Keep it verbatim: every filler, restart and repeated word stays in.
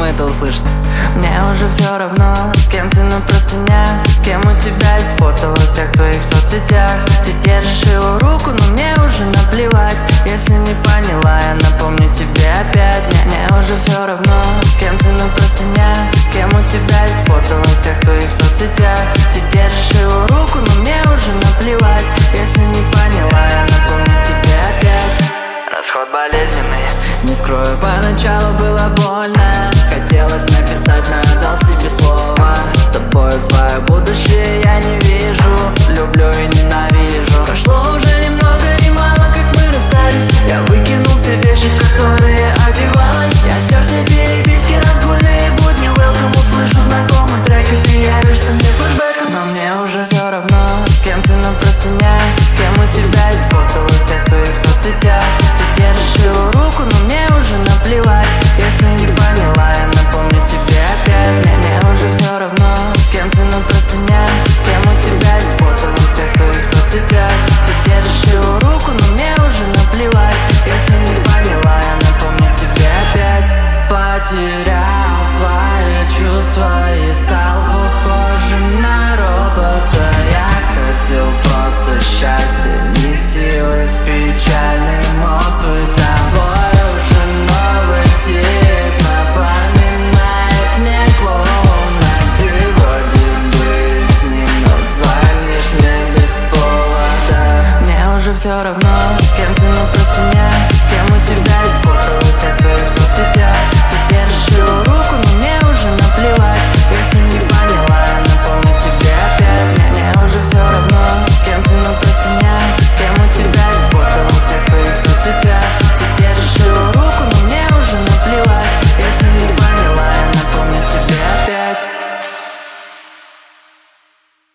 это услышит. Мне уже все равно, с кем ты на простынях, с кем у тебя есть фото во всех твоих соцсетях. Ты держишь его руку, но мне уже наплевать. Если не поняла, я напомню тебе опять. Мне уже все равно, с кем ты на простынях, с кем у тебя есть фото во всех твоих соцсетях. Ты держишь его руку, но мне уже наплевать. Если не поняла, я напомню тебе опять. Расход болезненный. Не скрою, поначалу было больно. Хотелось написать, но я дал себе слово. С тобой свое будущее я не вижу. Люблю и ненавижу. Прошло уже ни много ни мало, как мы расстались. Я выкинул все вещи, в которые одевалась. Я стер все переписки, разгульные будни. Welcome, услышу знакомый трек, и ты явишься мне флешбэком. Но мне уже все равно, с кем ты на простынях, с кем у тебя есть фото во всех твоих соцсетях. Ты держишь его руку, но мне уже наплевать. Если не поняла, я напомню тебе опять. Мне уже все равно, с кем ты на простынях, с кем у тебя есть фото во всех твоих соцсетях. Ты держишь его руку, но мне уже наплевать. Если не поняла, я напомню тебе опять. Потерял свои чувства и стал похожим на робота. Я хотел просто счастья, не силы с печальным опытом. Твой уже новый тип напоминает мне клоуна. Ты вроде бы с ним, но звонишь мне без повода. Мне уже все равно,